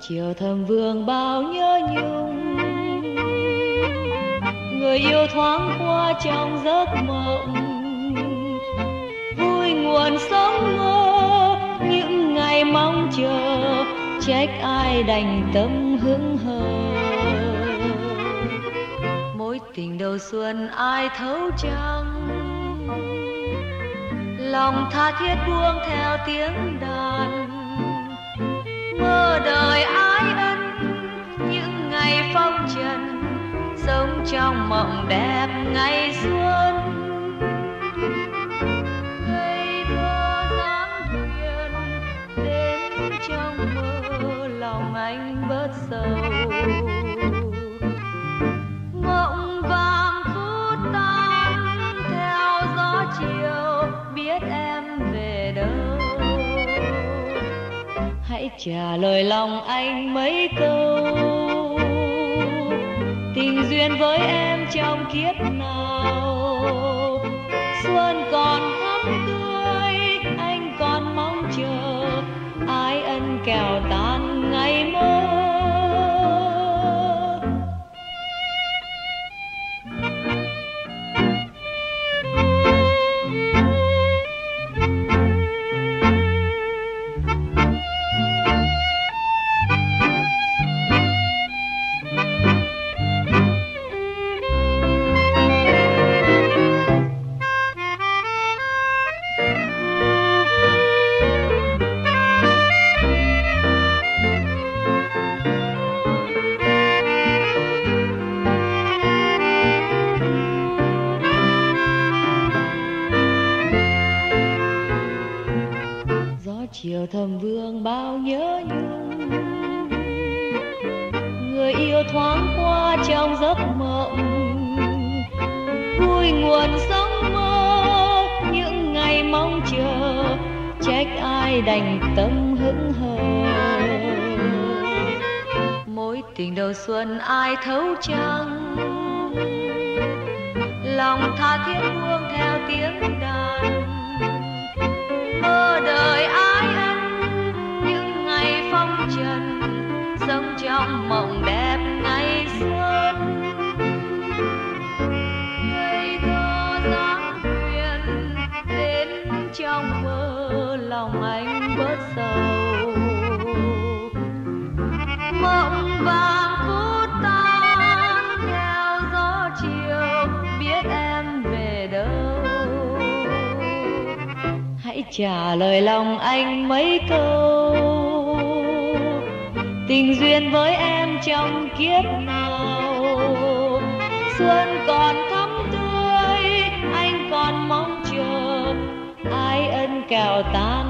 chiều thầm vương bao nhớ nhung, người yêu thoáng qua trong giấc mộng, vui nguồn sống mơ những ngày mong chờ, trách ai đành tâm hững hờ. Mối tình đầu xuân ai thấu chăng, lòng tha thiết buông theo tiếng đàn, mơ đời ái ân những ngày phong trần, sống trong mộng đẹp ngày xuân. Ngây thơ dáng thuyền đến trong mơ, lòng anh bớt sầu. Mộng vàng phút tan theo gió chiều, biết em về đâu. Hãy trả lời lòng anh mấy câu, tình duyên với em trong kiếp nào. Xuân còn thắm tươi, anh còn mong chờ, ái ân kẻo tan ngày mơ. Chiều thầm vương bao nhớ nhung, người yêu thoáng qua trong giấc mộng, vui nguồn sống mơ những ngày mong chờ, trách ai đành tâm hững hờ. Mối tình đầu xuân ai thấu chăng, lòng tha thiết buông theo tiếng đàn, mơ đời ái ân những ngày phong trần, sống trong mộng đẹp ngày xuân. Ngây thơ dáng thuyền đến trong mơ, lòng anh bớt sầu. Mộng vàng phút tan theo gió chiều, biết em về đâu. Hãy trả lời lòng anh mấy câu, tình duyên với em trong kiếp nào. Xuân còn thắm tươi, anh còn mong chờ, ái ân kẻo tan